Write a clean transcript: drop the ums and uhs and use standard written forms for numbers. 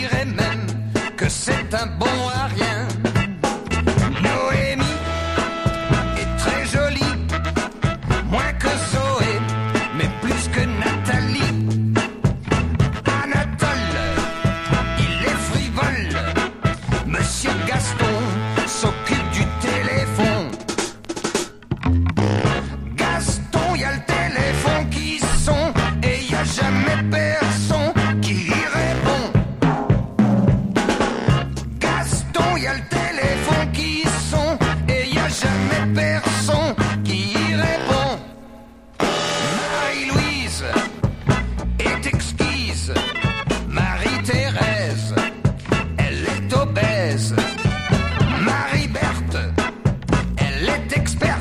dirais même que c'est un bon à rien. Noémie est très jolie, moins que Zoé, mais plus que Nathalie. Anatole, il est frivole, Monsieur Gaston s'occupe du téléphone. Gaston, y a le téléphone qui sonne et y a jamais personne qui y répond. Gaston, y a le téléphone qui sonne et y a jamais personne qui y répond. Marie-Louise est exquise, Marie-Thérèse, elle est obèse. Marie-Berthe, elle est experte.